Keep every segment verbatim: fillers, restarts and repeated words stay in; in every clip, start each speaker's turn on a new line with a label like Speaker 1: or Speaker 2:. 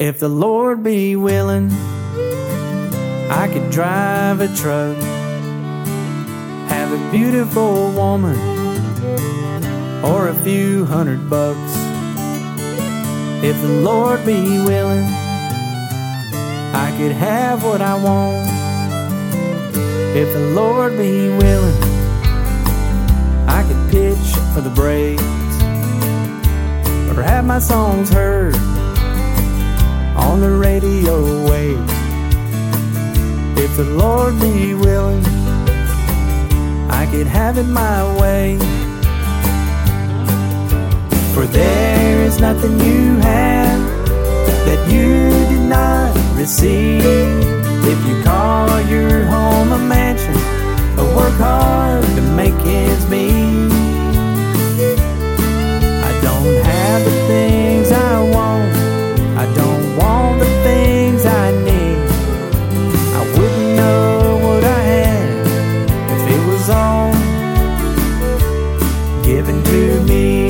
Speaker 1: If the Lord be willing, I could drive a truck, have a beautiful woman, or a few hundred bucks. If the Lord be willing, I could have what I want. If the Lord be willing, I could pitch for the Braves, or have my songs heard on the radio waves. If the Lord be willing, I could have it my way. For there is nothing you have that you did not receive. If you call your home a mansion, or work hard to make ends meet. I don't have the things I want, I don't want the things I need. I wouldn't know what I had if it was all given to me.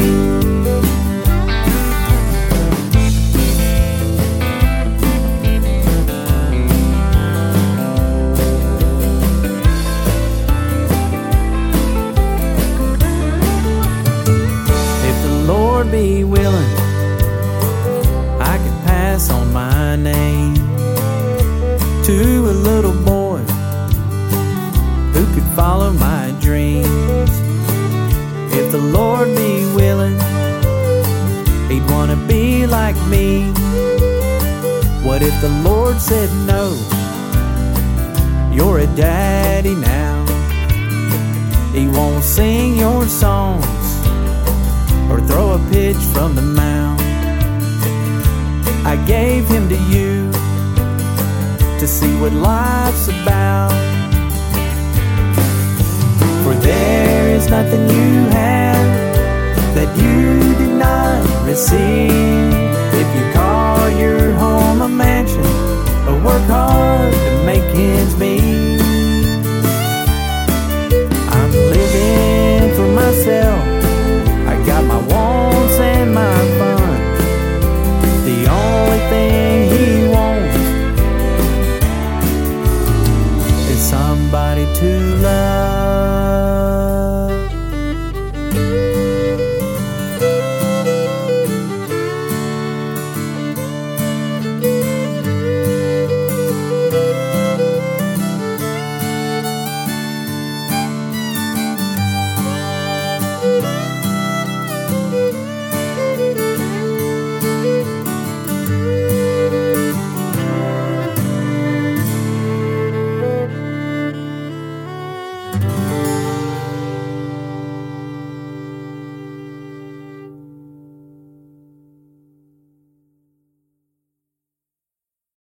Speaker 1: Be willing, I could pass on my name to a little boy who could follow my dreams. If the Lord be willing, he'd want to be like me. What if the Lord said no? You're a daddy now. He won't sing your songs or throw a pitch from the mound. I gave him to you to see what life's about. For there is nothing you have that you did not receive.